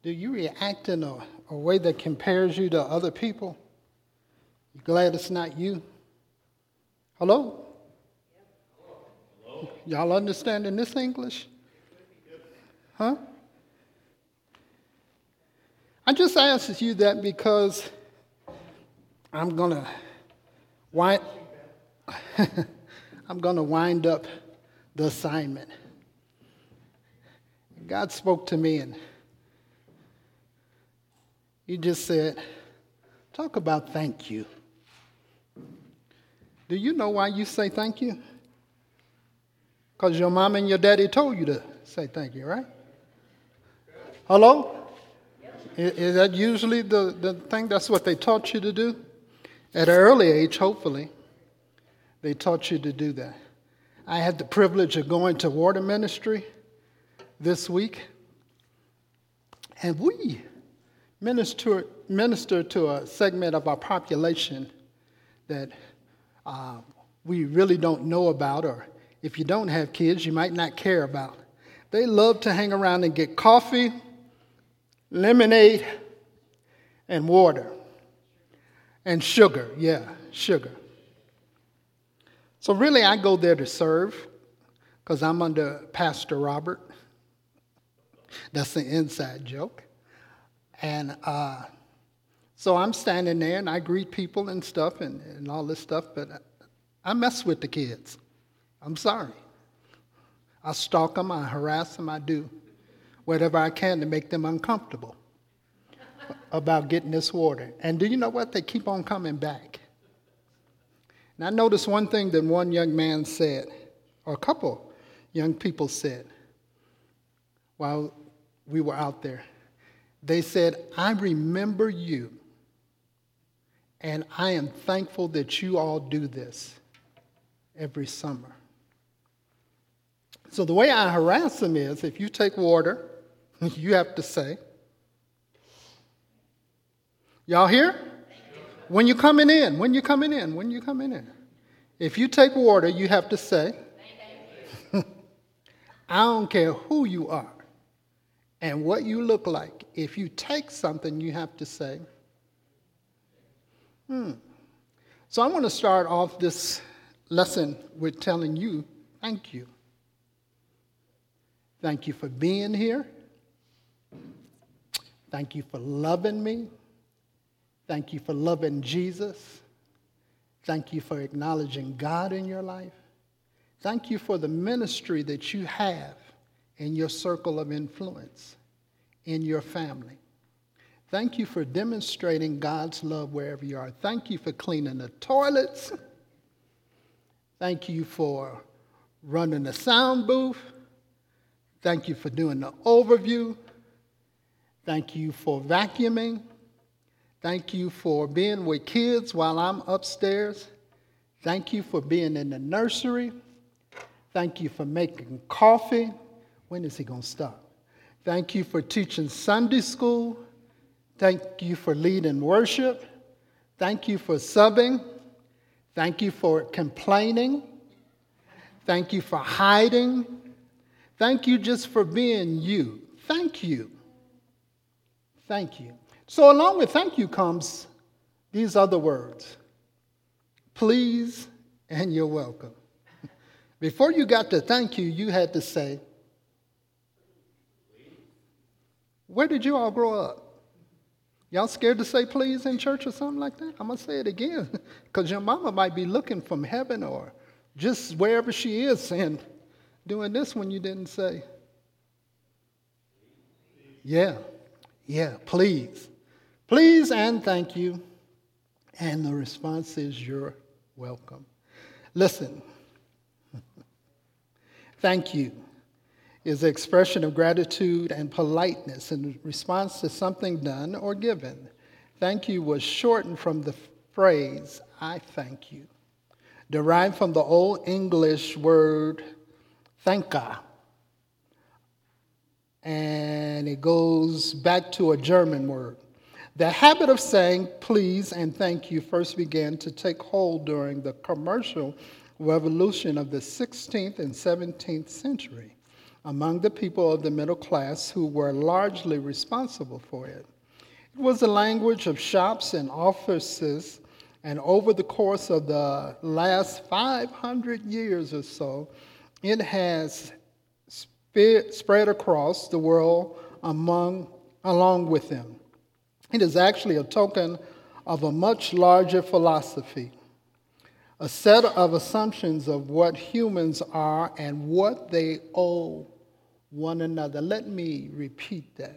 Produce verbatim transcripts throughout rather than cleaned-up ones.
Do you react in a, a way that compares you to other people? You glad it's not you? Hello? Hello? Y'all understanding this English? Huh? I just asked you that because I'm gonna wind, I'm gonna wind up the assignment. God spoke to me and He just said, talk about thank you. Do you know why you say thank you? Because your mom and your daddy told you to say thank you, right? Hello? Is, is that usually the, the thing? That's what they taught you to do? At an early age, hopefully, they taught you to do that. I had the privilege of going to water ministry this week, and we minister, minister to a segment of our population that uh, we really don't know about, or if you don't have kids, you might not care about. They love to hang around and get coffee, lemonade, and water. And sugar, yeah, sugar. So really, I go there to serve because I'm under Pastor Robert. That's an inside joke. And uh, so I'm standing there and I greet people and stuff and, and all this stuff, but I mess with the kids. I'm sorry. I stalk them, I harass them, I do whatever I can to make them uncomfortable about getting this water. And do you know what? They keep on coming back. And I noticed one thing that one young man said, or a couple young people said while we were out there. They said, I remember you, and I am thankful that you all do this every summer. So the way I harass them is, if you take water, you have to say, y'all here? When you coming in, when you coming in, when you coming in. If you take water, you have to say, I don't care who you are and what you look like. If you take something, you have to say, hmm. So I want to start off this lesson with telling you, thank you. Thank you for being here. Thank you for loving me. Thank you for loving Jesus. Thank you for acknowledging God in your life. Thank you for the ministry that you have in your circle of influence, in your family. Thank you for demonstrating God's love wherever you are. Thank you for cleaning the toilets. Thank you for running the sound booth. Thank you for doing the overview. Thank you for vacuuming. Thank you for being with kids while I'm upstairs. Thank you for being in the nursery. Thank you for making coffee. When is he going to stop? Thank you for teaching Sunday school. Thank you for leading worship. Thank you for subbing. Thank you for complaining. Thank you for hiding. Thank you just for being you. Thank you. Thank you. So along with thank you comes these other words. Please and you're welcome. Before you got to thank you, you had to say, where did you all grow up? Y'all scared to say please in church or something like that? I'm going to say it again because your mama might be looking from heaven or just wherever she is saying, doing this when you didn't say, yeah, yeah, please. Please and thank you. And the response is you're welcome. Listen, thank you is an expression of gratitude and politeness in response to something done or given. Thank you was shortened from the phrase, I thank you, derived from the Old English word thanka. And it goes back to a German word. The habit of saying please and thank you first began to take hold during the commercial revolution of the sixteenth and seventeenth century. among the people of the middle class who were largely responsible for it. It was a language of shops and offices, and over the course of the last five hundred years or so, it has spread across the world among, along with them. It is actually a token of a much larger philosophy, a set of assumptions of what humans are and what they owe one another. Let me repeat that.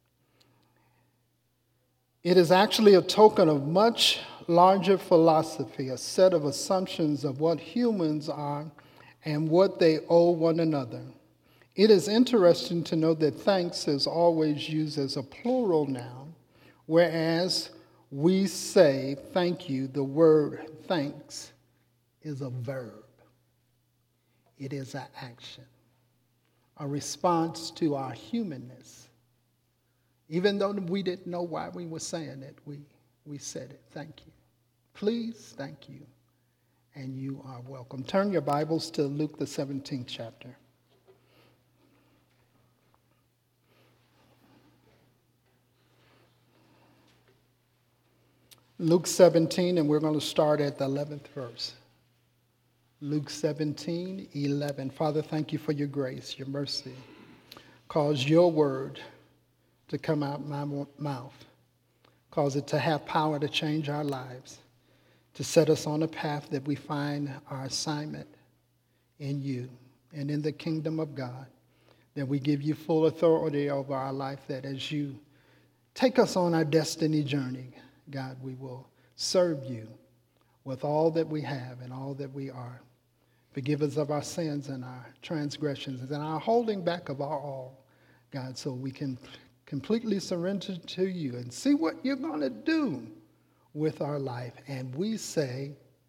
It is actually a token of much larger philosophy, a set of assumptions of what humans are and what they owe one another. It is interesting to know that thanks is always used as a plural noun, whereas we say thank you, the word thanks is a verb. It is an action, a response to our humanness. Even though we didn't know why we were saying it, we, we said it. Thank you. Please, thank you. And you are welcome. Turn your Bibles to Luke, the seventeenth chapter. Luke seventeen, and we're going to start at the eleventh verse. Luke seventeen, eleven. Father, thank you for your grace, your mercy. Cause your word to come out my mouth. Cause it to have power to change our lives, to set us on a path that we find our assignment in you and in the kingdom of God, that we give you full authority over our life, that as you take us on our destiny journey, God, we will serve you with all that we have and all that we are. Forgive us of our sins and our transgressions and our holding back of our all, God, so we can completely surrender to you and see what you're going to do with our life. And we say,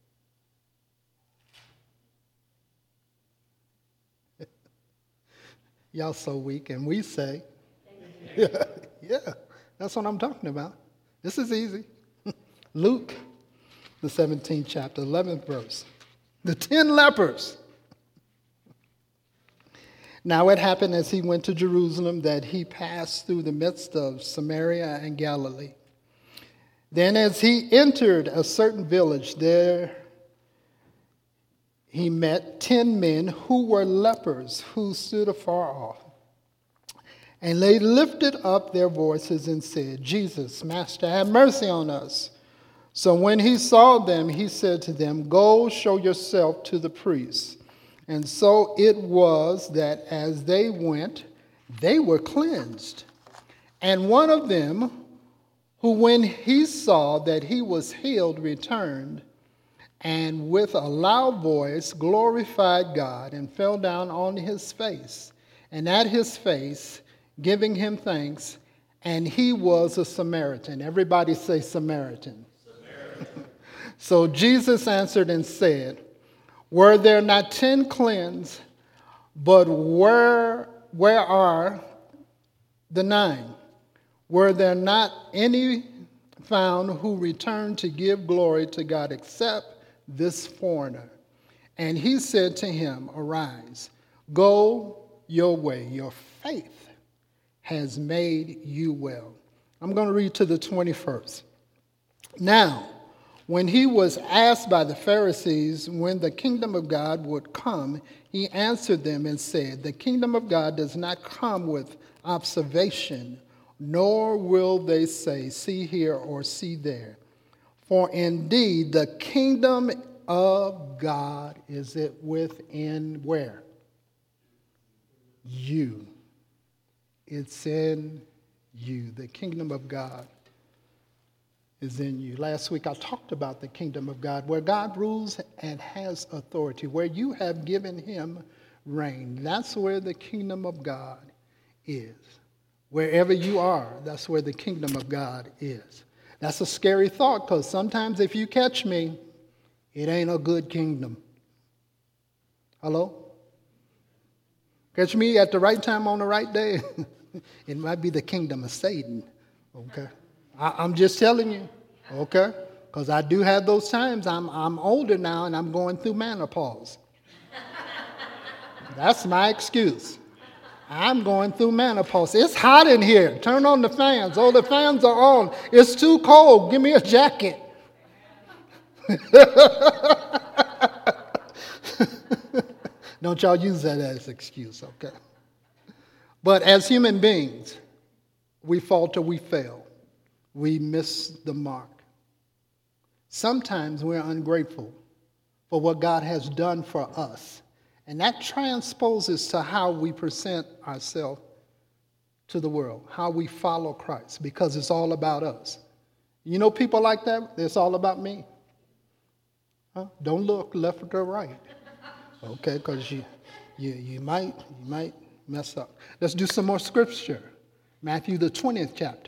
y'all so weak, and we say, yeah, yeah, that's what I'm talking about. This is easy. Luke, the seventeenth chapter, eleventh verse. The ten lepers. Now it happened as he went to Jerusalem that he passed through the midst of Samaria and Galilee. Then as he entered a certain village, there he met ten men who were lepers, who stood afar off. And they lifted up their voices and said, Jesus, Master, have mercy on us. So when he saw them, he said to them, Go show yourself to the priests. And so it was that as they went, they were cleansed. And one of them, who when he saw that he was healed, returned, and with a loud voice glorified God, and fell down on his face, and at his face, giving him thanks, and he was a Samaritan. Everybody say Samaritan. Samaritan. So Jesus answered and said, Were there not ten cleansed, but where, where are the nine? Were there not any found who returned to give glory to God except this foreigner? And he said to him, Arise, go your way, your faith has made you well. I'm going to read to the twenty-first. Now, when he was asked by the Pharisees when the kingdom of God would come, he answered them and said, The kingdom of God does not come with observation, nor will they say, See here or see there. For indeed, the kingdom of God is it within where? You. It's in you. The kingdom of God is in you. Last week I talked about the kingdom of God, where God rules and has authority, where you have given him reign. That's where the kingdom of God is. Wherever you are, that's where the kingdom of God is. That's a scary thought, because sometimes if you catch me, it ain't a good kingdom. Hello? Catch me at the right time on the right day. It might be the kingdom of Satan. Okay? I, I'm just telling you. Okay? Because I do have those times. I'm, I'm older now and I'm going through menopause. That's my excuse. I'm going through menopause. It's hot in here. Turn on the fans. Oh, the fans are on. It's too cold. Give me a jacket. Don't y'all use that as an excuse, okay? But as human beings, we falter, we fail. We miss the mark. Sometimes we're ungrateful for what God has done for us. And that transposes to how we present ourselves to the world, how we follow Christ, because it's all about us. You know people like that? It's all about me. Huh? Don't look left or right. Okay, because you, you, you, might, you might mess up. Let's do some more scripture. Matthew, the twentieth chapter.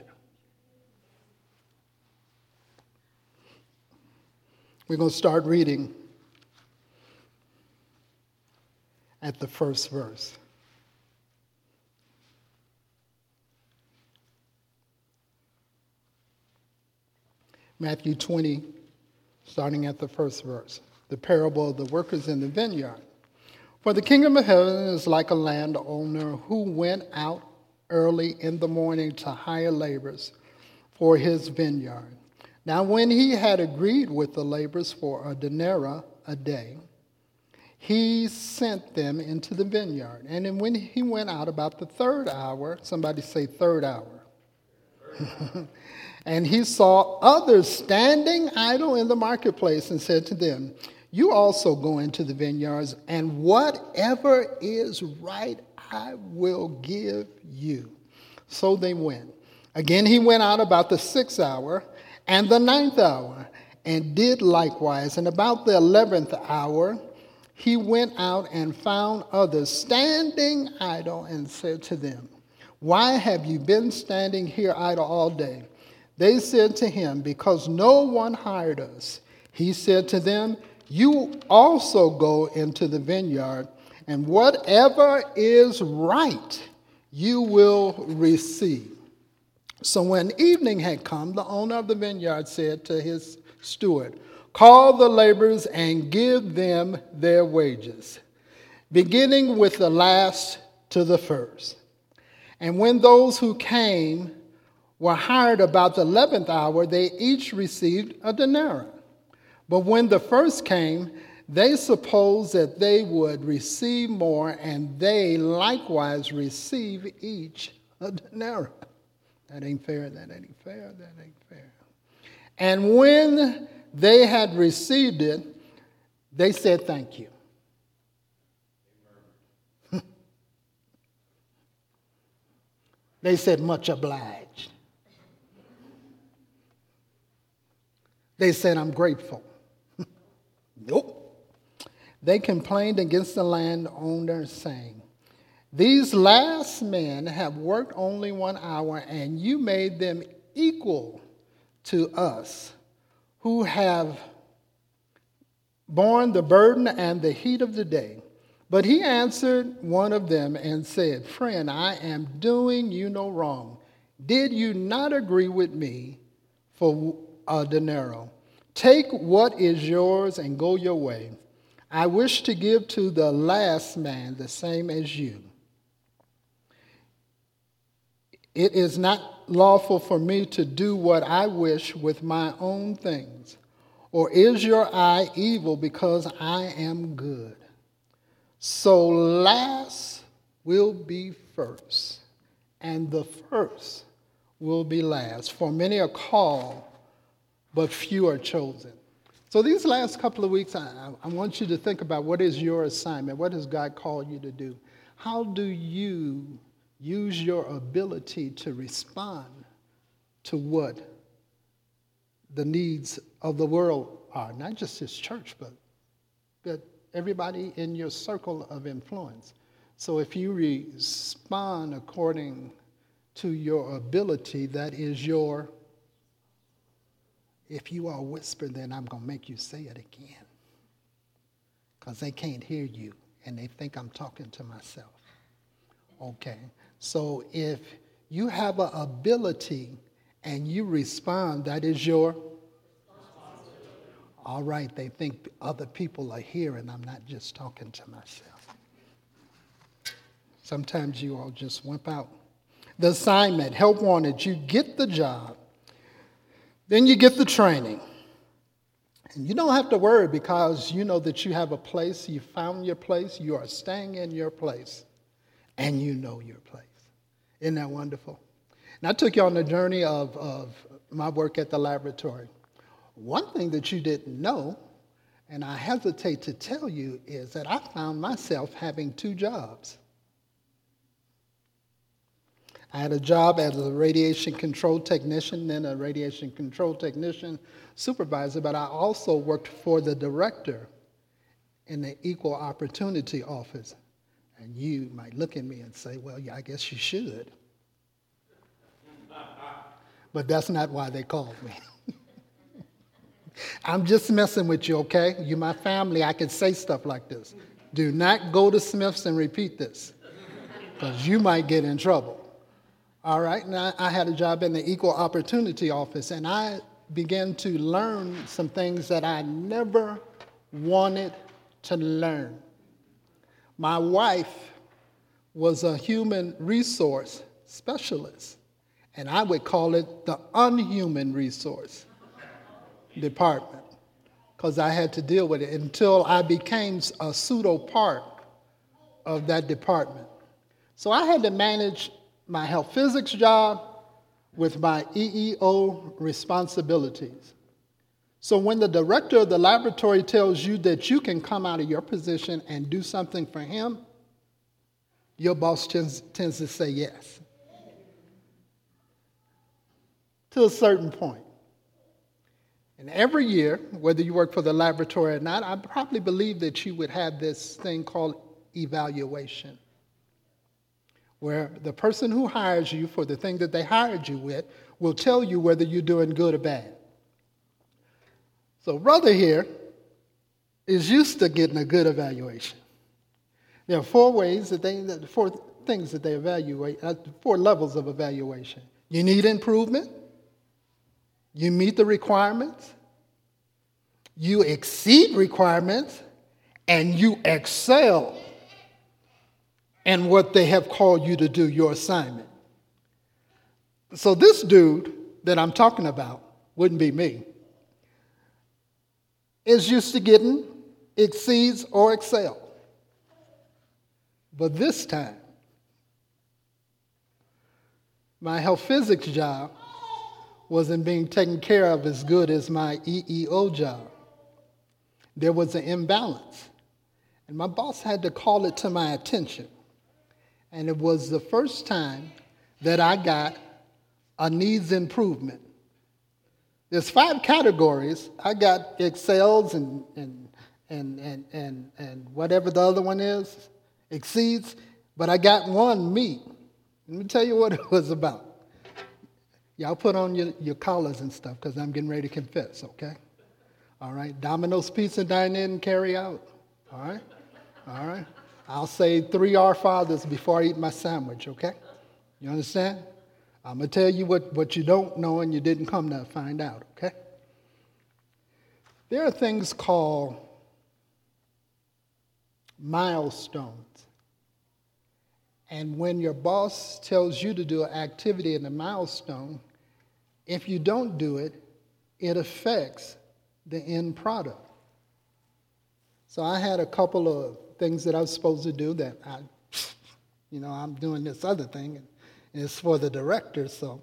We're going to start reading at the first verse. Matthew twenty, starting at the first verse. The parable of the workers in the vineyard. For the kingdom of heaven is like a landowner who went out early in the morning to hire laborers for his vineyard. Now when he had agreed with the laborers for a denarii a day, he sent them into the vineyard. And then when he went out about the third hour, somebody say third hour. And he saw others standing idle in the marketplace and said to them, you also go into the vineyards, and whatever is right I will give you. So they went. Again he went out about the sixth hour and the ninth hour, and did likewise. And about the eleventh hour he went out and found others standing idle, and said to them, why have you been standing here idle all day? They said to him, because no one hired us. He said to them, you also go into the vineyard, and whatever is right you will receive. So when evening had come, the owner of the vineyard said to his steward, call the laborers and give them their wages, beginning with the last to the first. And when those who came were hired about the eleventh hour, they each received a denarii. But when the first came, they supposed that they would receive more, and they likewise receive each a denarii. That ain't fair, that ain't fair, that ain't fair. And when they had received it, they said thank you. They said much obliged. They said I'm grateful. Nope. They complained against the landowner, saying, these last men have worked only one hour, and you made them equal to us, who have borne the burden and the heat of the day. But he answered one of them and said, friend, I am doing you no wrong. Did you not agree with me for a denarii? Take what is yours and go your way. I wish to give to the last man the same as you. It is not lawful for me to do what I wish with my own things. Or is your eye evil because I am good? So last will be first, and the first will be last. For many are called, but few are chosen. So these last couple of weeks, I, I want you to think about what is your assignment? What has God called you to do? How do you use your ability to respond to what the needs of the world are? Not just this church, but, but everybody in your circle of influence. So if you respond according to your ability, that is your... If you all whisper, then I'm going to make you say it again. Because they can't hear you, and they think I'm talking to myself. Okay? So if you have an ability and you respond, that is your... All right, they think other people are here, and I'm not just talking to myself. Sometimes you all just wimp out. The assignment, help wanted, you get the job. Then you get the training. And you don't have to worry because you know that you have a place, you found your place, you are staying in your place, and you know your place. Isn't that wonderful? And I took you on the journey of, of my work at the laboratory. One thing that you didn't know, and I hesitate to tell you, is that I found myself having two jobs. I had a job as a radiation control technician, then a radiation control technician supervisor, but I also worked for the director in the Equal Opportunity Office. And you might look at me and say, well, yeah, I guess you should. But that's not why they called me. I'm just messing with you, okay? You're my family. I can say stuff like this. Do not go to Smith's and repeat this, because you might get in trouble. All right, and I, I had a job in the Equal Opportunity Office, and I began to learn some things that I never wanted to learn. My wife was a human resource specialist, and I would call it the unhuman resource department, because I had to deal with it until I became a pseudo part of that department. So I had to manage my health physics job with my E E O responsibilities. So when the director of the laboratory tells you that you can come out of your position and do something for him, your boss tends, tends to say yes. To a certain point. And every year, whether you work for the laboratory or not, I probably believe that you would have this thing called evaluation, where the person who hires you for the thing that they hired you with will tell you whether you're doing good or bad. So brother here is used to getting a good evaluation. There are four ways that they, four things that they evaluate, uh, four levels of evaluation. You need improvement. You meet the requirements. You exceed requirements, and you excel in what they have called you to do, your assignment. So this dude that I'm talking about, wouldn't be me, is used to getting exceeds or excel. But this time, my health physics job wasn't being taken care of as good as my E E O job. There was an imbalance, and my boss had to call it to my attention. And it was the first time that I got a needs improvement. There's five categories. I got excels and and and and and, and whatever the other one is, exceeds, but I got one meet. Let me tell you what it was about. Y'all put on your, your collars and stuff, because I'm getting ready to confess, okay? All right, Domino's Pizza, dine in and carry out. All right, all right. I'll say three Our Fathers before I eat my sandwich, okay? You understand? I'm going to tell you what, what you don't know and you didn't come to find out, okay? There are things called milestones. And when your boss tells you to do an activity in a milestone, if you don't do it, it affects the end product. So I had a couple of things that I was supposed to do that I, you know, I'm doing this other thing, and it's for the director, so,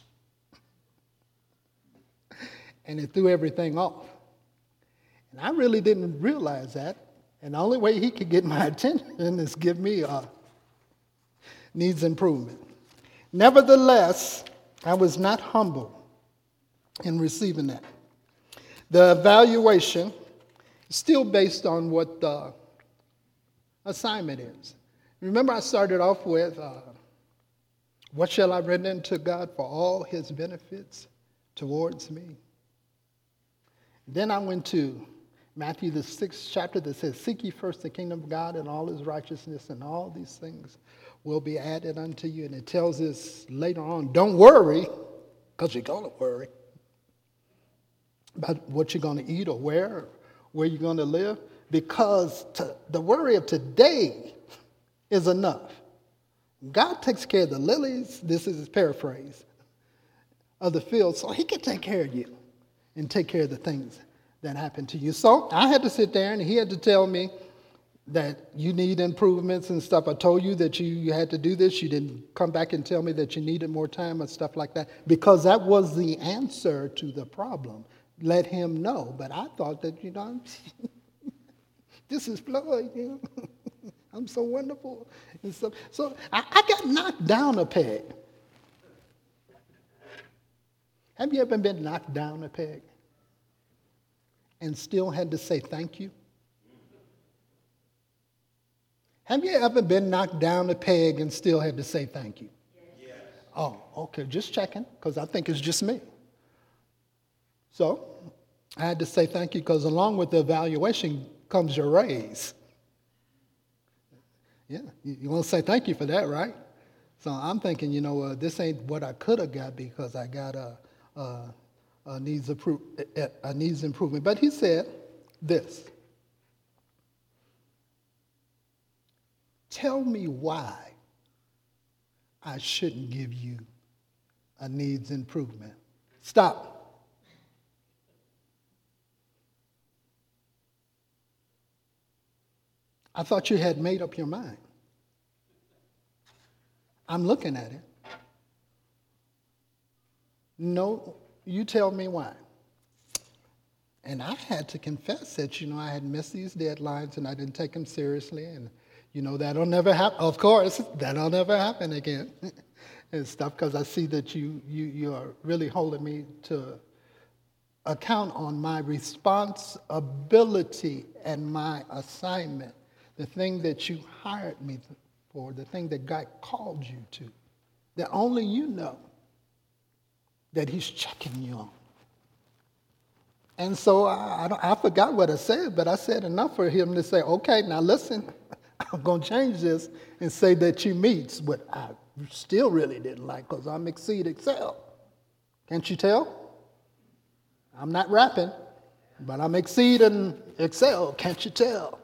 and it threw everything off. And I really didn't realize that, and the only way he could get my attention is give me a needs improvement. Nevertheless, I was not humble in receiving that. The evaluation is still based on what the assignment is. Remember, I started off with, uh, what shall I render unto God for all his benefits towards me? Then I went to Matthew, the sixth chapter, that says, seek ye first the kingdom of God and all his righteousness, and all these things will be added unto you. And it tells us later on, don't worry, because you're going to worry about what you're going to eat or where, where you're going to live, because to, the worry of today is enough. God takes care of the lilies, this is his paraphrase, of the field, so he can take care of you and take care of the things that happen to you. So I had to sit there and he had to tell me that you need improvements and stuff. I told you that you, you had to do this. You didn't come back and tell me that you needed more time and stuff like that, because that was the answer to the problem. Let him know. But I thought that, you know, this is Floyd, you know. I'm so wonderful. And so so I, I got knocked down a peg. Have you ever been knocked down a peg and still had to say thank you? Have you ever been knocked down a peg and still had to say thank you? Yes. Oh, okay, just checking, because I think it's just me. So I had to say thank you, because along with the evaluation comes your raise. Yeah, you, you want to say thank you for that, right? So I'm thinking, you know, uh, this ain't what I could have got because I got a, a, a, needs appro- a, a needs improvement. But he said this. Tell me why I shouldn't give you a needs improvement. Stop. I thought you had made up your mind. I'm looking at it. No, you tell me why. And I had to confess that, you know, I had missed these deadlines and I didn't take them seriously. And, you know, that'll never happen. Of course, that'll never happen again and stuff, because I see that you, you, you are really holding me to account on my responsibility and my assignment. The thing that you hired me for, the thing that God called you to, that only you know that he's checking you on. And so I, I, I forgot what I said, but I said enough for him to say, okay, now listen, I'm going to change this and say that you meets what I still really didn't like, because I'm Exceed Excel. Can't you tell? I'm not rapping, but I'm Exceed and Excel. Can't you tell?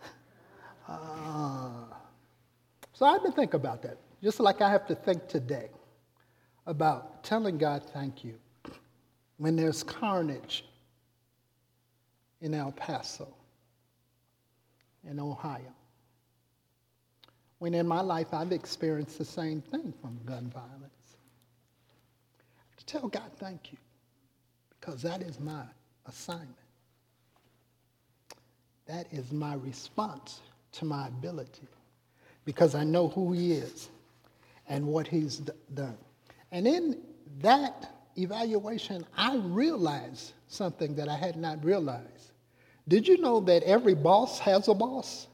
Uh, so I had to think about that, just like I have to think today about telling God thank you when there's carnage in El Paso, in Ohio. When in my life I've experienced the same thing from gun violence. To tell God thank you, because that is my assignment. That is my response to my ability, because I know who he is and what he's d- done. And in that evaluation, I realized something that I had not realized. Did you know that every boss has a boss?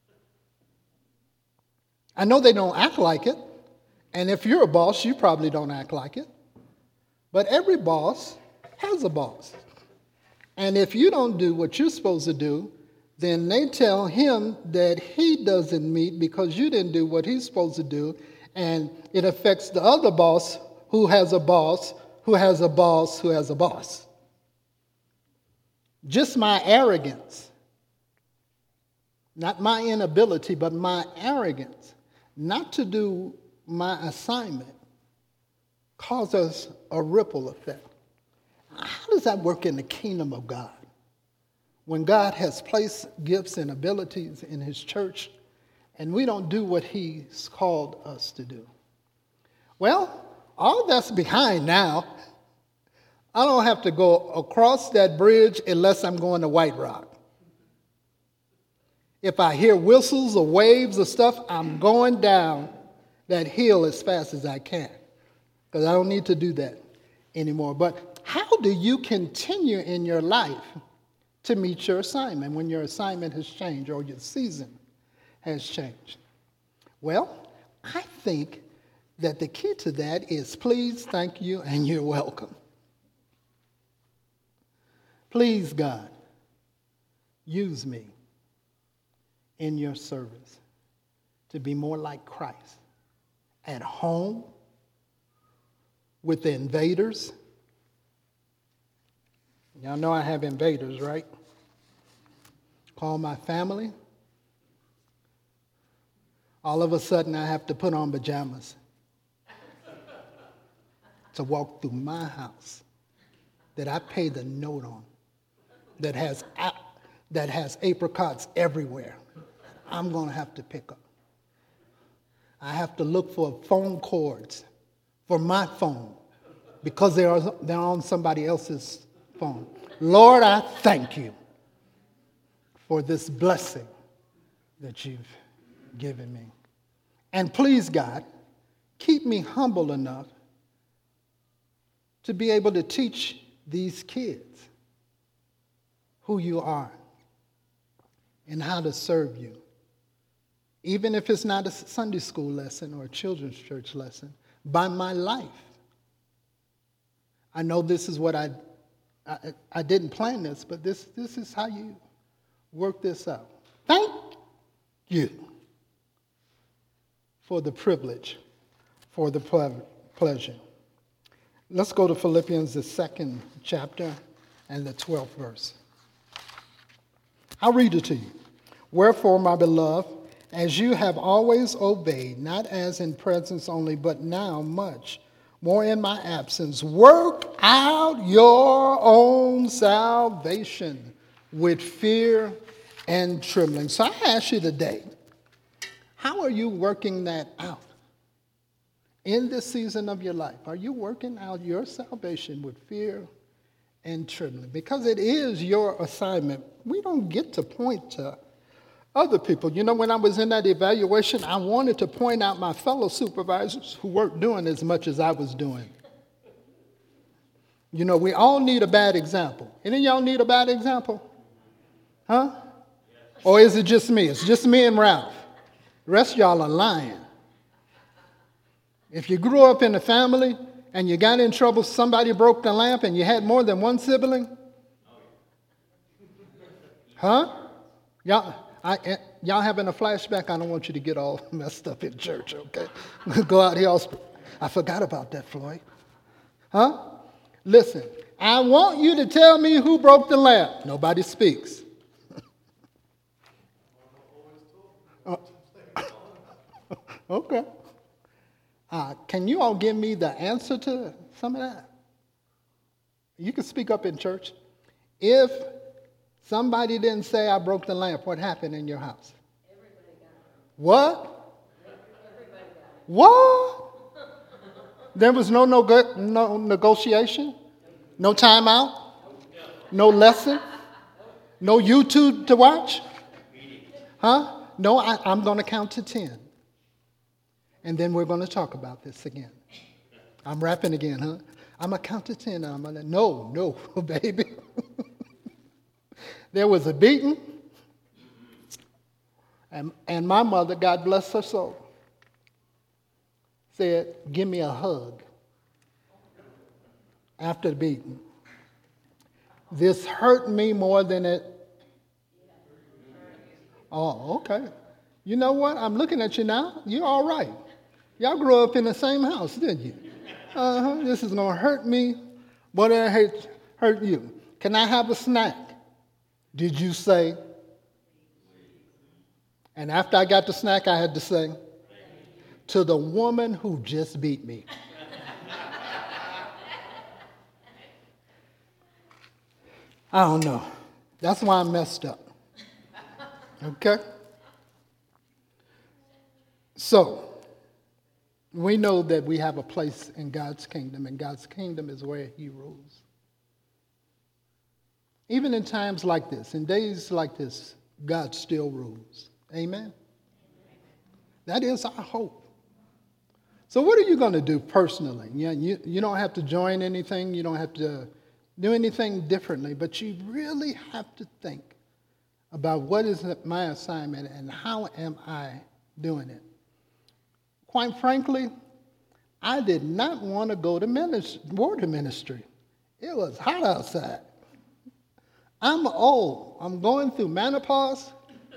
I know they don't act like it, and if you're a boss, you probably don't act like it. But every boss has a boss. And if you don't do what you're supposed to do, then they tell him that he doesn't meet because you didn't do what he's supposed to do, and it affects the other boss who has a boss, who has a boss, who has a boss. Just my arrogance, not my inability, but my arrogance not to do my assignment causes a ripple effect. How does that work in the kingdom of God? When God has placed gifts and abilities in his church, and we don't do what he's called us to do. Well, all that's behind now. I don't have to go across that bridge unless I'm going to White Rock. If I hear whistles or waves or stuff, I'm going down that hill as fast as I can, because I don't need to do that anymore. But how do you continue in your life to meet your assignment when your assignment has changed or your season has changed? Well, I think that the key to that is please, thank you, and you're welcome. Please, God, use me in your service to be more like Christ at home with the invaders. Y'all know I have invaders, right? Call my family. all of a sudden I have to put on pajamas to walk through my house that I pay the note on, that has, that has apricots everywhere. I'm going to have to pick up. I have to look for phone cords for my phone because they're, they're on somebody else's phone. Lord, I thank you for this blessing that you've given me. And please, God, keep me humble enough to be able to teach these kids who you are and how to serve you. Even if it's not a Sunday school lesson or a children's church lesson, by my life. I know this is what I, I, I didn't plan this, but this, this is how you work this out. Thank you for the privilege, for the ple- pleasure. Let's go to Philippians, the second chapter and the twelfth verse. I'll read it to you. Wherefore, my beloved, as you have always obeyed, not as in presence only, but now much more in my absence, work out your own salvation with fear and trembling. So I ask you today, how are you working that out in this season of your life? Are you working out your salvation with fear and trembling? Because it is your assignment. We don't get to point to other people. You know, when I was in that evaluation, I wanted to point out my fellow supervisors who weren't doing as much as I was doing. You know, we all need a bad example. Any of y'all need a bad example? Huh? Or is it just me? It's just me and Ralph. The rest of y'all are lying. If you grew up in a family and you got in trouble, somebody broke the lamp and you had more than one sibling? Huh? Y'all, I, y'all having a flashback? I don't want you to get all messed up in church, okay? Go out here. I forgot about that, Floyd. Huh? Listen, I want you to tell me who broke the lamp. Nobody speaks. uh, okay. Uh, can you all give me the answer to some of that? You can speak up in church. If somebody didn't say I broke the lamp, what happened in your house? Everybody got it. What? Everybody got it. What? There was no, no, no negotiation? No timeout? No lesson? No YouTube to watch? Huh? No, I, I'm going to count to ten. And then we're going to talk about this again. I'm rapping again, huh? I'm going to count to ten. And I'm going to, no, no, baby. There was a beating. And, and my mother, God bless her soul, said, give me a hug after the beating. This hurt me more than it. Oh, okay. You know what? I'm looking at you now. You're all right. Y'all grew up in the same house, didn't you? Uh-huh. This is going to hurt me more than it hurt, hurt you. Can I have a snack? Did you say? And after I got the snack, I had to say, to the woman who just beat me. I don't know. That's why I'm messed up. Okay? So, we know that we have a place in God's kingdom, and God's kingdom is where he rules. Even in times like this, in days like this, God still rules. Amen? That is our hope. So what are you going to do personally? You, you, you don't have to join anything. You don't have to do anything differently. But you really have to think about what is my assignment and how am I doing it. Quite frankly, I did not want to go to ministry, water ministry. It was hot outside. I'm old. I'm going through menopause.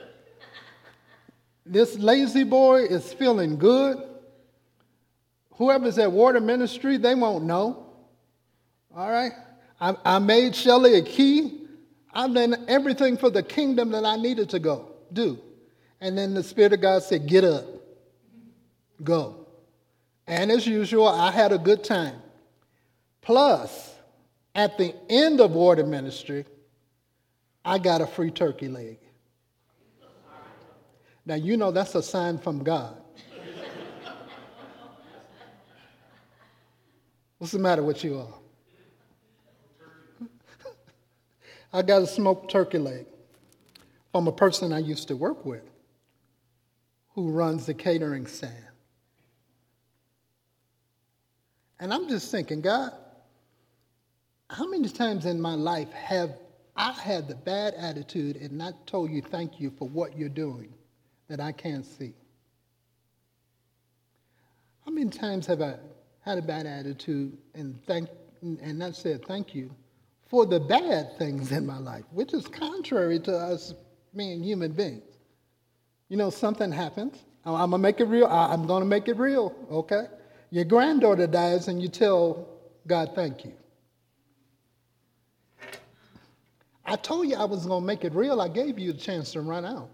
This lazy boy is feeling good. Whoever's at water ministry, they won't know. All right? I, I made Shelley a key. I've done everything for the kingdom that I needed to go do. And then the Spirit of God said, get up. go. And as usual, I had a good time. Plus, at the end of water ministry, I got a free turkey leg. Now, you know that's a sign from God. What's the matter with you all? I got a smoked turkey leg from a person I used to work with who runs the catering stand. And I'm just thinking, God, how many times in my life have I had the bad attitude and not told you thank you for what you're doing that I can't see? How many times have I had a bad attitude and thank and not said thank you for the bad things in my life, which is contrary to us being human beings? You know, something happens. I'm going to make it real. I'm going to make it real, okay? Your granddaughter dies and you tell God thank you. I told you I was going to make it real. I gave you a chance to run out.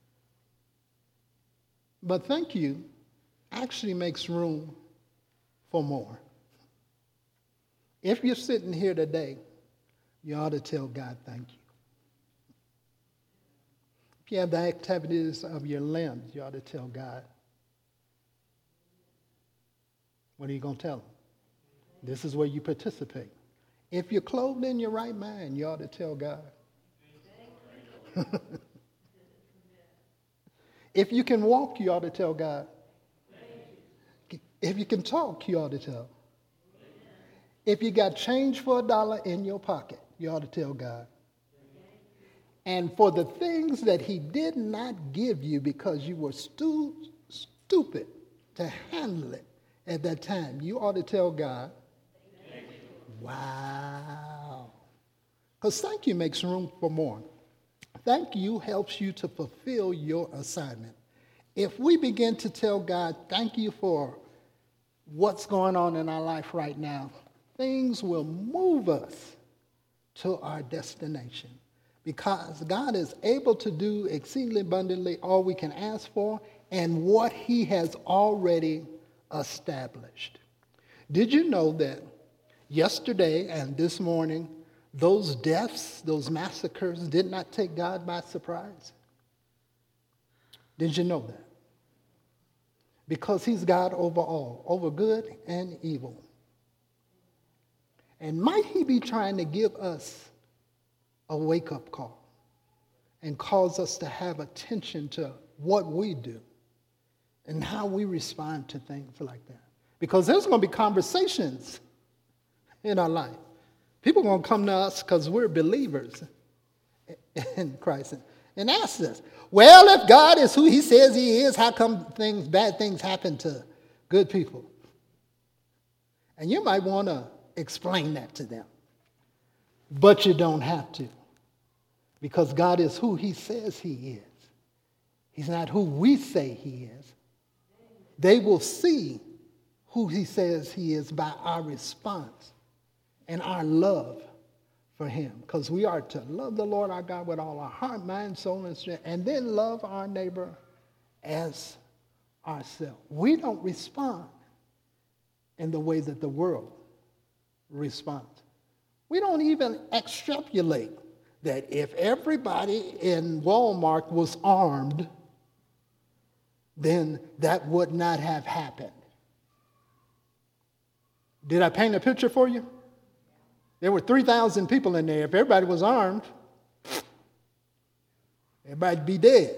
But thank you actually makes room for more. If you're sitting here today, you ought to tell God thank you. If you have the activities of your limbs, you ought to tell God. What are you going to tell him? This is where you participate. If you're clothed in your right mind, you ought to tell God. If you can walk, you ought to tell God. If you can talk, you ought to tell. If you got change for a dollar in your pocket, you ought to tell God. And for the things that he did not give you because you were stu- stupid to handle it at that time, you ought to tell God. Wow. Because thank you makes room for more. Thank you helps you to fulfill your assignment. If we begin to tell God, thank you for what's going on in our life right now, things will move us to our destination. Because God is able to do exceedingly abundantly all we can ask for and what he has already established. Did you know that yesterday and this morning, those deaths, those massacres did not take God by surprise? Did you know that? Because he's God over all, over good and evil. And might he be trying to give us a wake-up call and cause us to have attention to what we do and how we respond to things like that? Because there's going to be conversations in our life. People are going to come to us because we're believers in Christ and ask us, well, if God is who he says he is, how come things, bad things happen to good people? And you might want to explain that to them. But you don't have to. Because God is who he says he is. He's not who we say he is. They will see who he says he is by our response and our love for him. Because we are to love the Lord our God with all our heart, mind, soul, and strength, and then love our neighbor as ourselves. We don't respond in the way that the world responds. We don't even extrapolate that if everybody in Walmart was armed, then that would not have happened. Did I paint a picture for you? There were three thousand people in there. If everybody was armed, everybody'd be dead.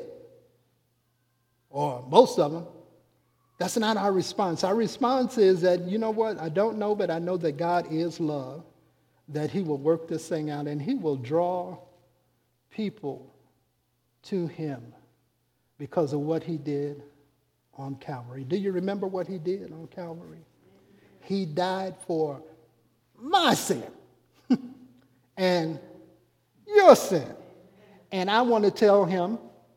Or most of them. That's not our response. Our response is that, you know what, I don't know, but I know that God is love, that he will work this thing out, and he will draw people to him because of what he did on Calvary. Do you remember what he did on Calvary? He died for my sin and your sin. And I want to tell him,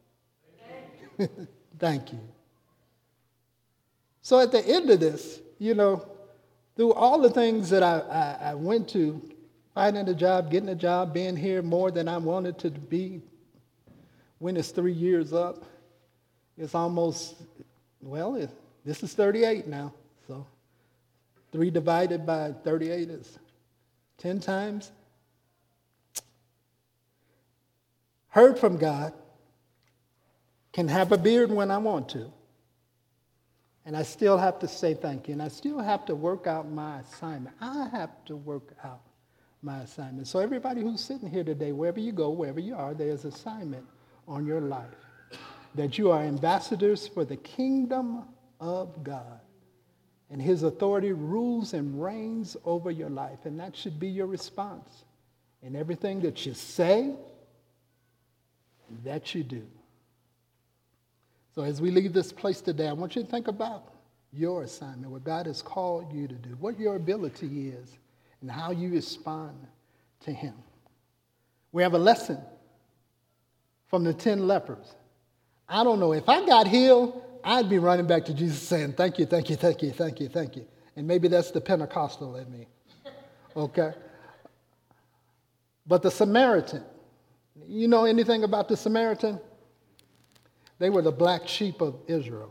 thank you. So at the end of this, you know, through all the things that I, I, I went to, finding a job, getting a job, being here more than I wanted to be, when it's three years up, it's almost, well, it, This is thirty-eight now, so three divided by thirty-eight is ten times. Heard from God, can have a beard when I want to, and I still have to say thank you, and I still have to work out my assignment. I have to work out my assignment. So everybody who's sitting here today, wherever you go, wherever you are, there's assignment on your life, that you are ambassadors for the kingdom of God, and his authority rules and reigns over your life, and that should be your response in everything that you say, that you do. So as we leave this place today, I want you to think about your assignment, what God has called you to do, what your ability is, and how you respond to him. We have a lesson from the ten lepers. I don't know, if I got healed, I'd be running back to Jesus saying, thank you, thank you, thank you, thank you, thank you. And maybe that's the Pentecostal in me, okay? But the Samaritan, you know anything about the Samaritan? They were the black sheep of Israel.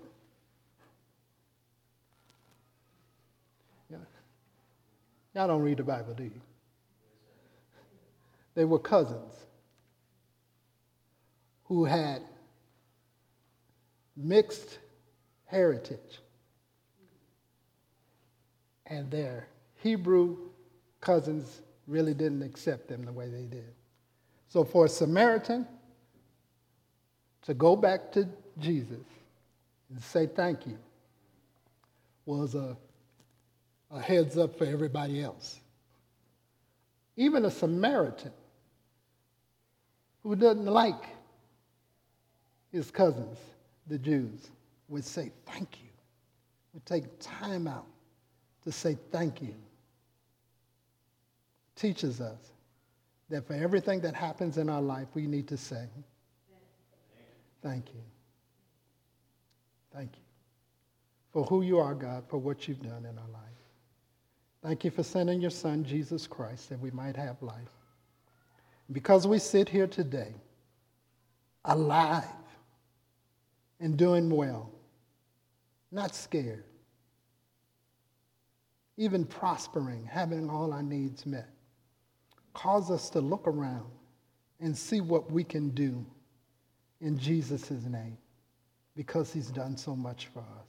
Y'all don't read the Bible, do you? They were cousins who had mixed heritage. And their Hebrew cousins really didn't accept them the way they did. So for a Samaritan to go back to Jesus and say thank you was a, a heads up for everybody else. Even a Samaritan who doesn't like his cousins, the Jews, would say thank you, would take time out to say thank you. Teaches us that for everything that happens in our life, we need to say thank you. Thank you for who you are, God, for what you've done in our life. Thank you for sending your son, Jesus Christ, that we might have life. Because we sit here today, alive and doing well, not scared, even prospering, having all our needs met, cause us to look around and see what we can do in Jesus' name, because he's done so much for us.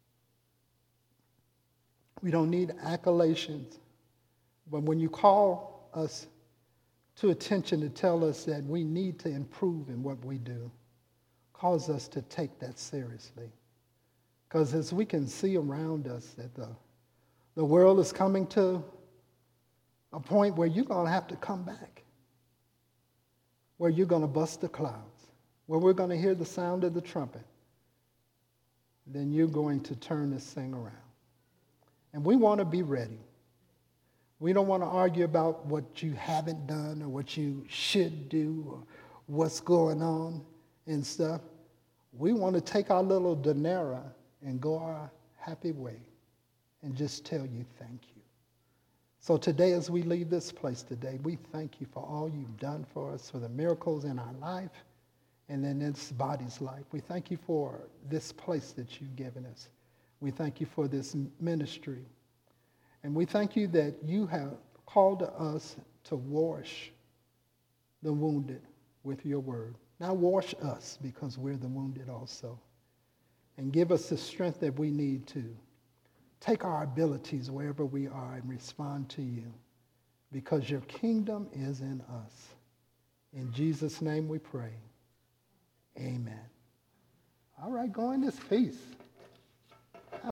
We don't need accolations, but when you call us to attention to tell us that we need to improve in what we do, cause us to take that seriously. Because as we can see around us that the, the world is coming to a point where you're going to have to come back, where you're going to bust the clouds, where we're going to hear the sound of the trumpet, then you're going to turn this thing around. And we want to be ready. We don't want to argue about what you haven't done or what you should do or what's going on and stuff. We want to take our little dinero and go our happy way and just tell you thank you. So today, as we leave this place today, we thank you for all you've done for us, for the miracles in our life and in this body's life. We thank you for this place that you've given us. We thank you for this ministry. And we thank you that you have called us to wash the wounded with your word. Now wash us, because we're the wounded also. And give us the strength that we need to take our abilities wherever we are and respond to you, because your kingdom is in us. In Jesus' name we pray. Amen. All right, go in this peace.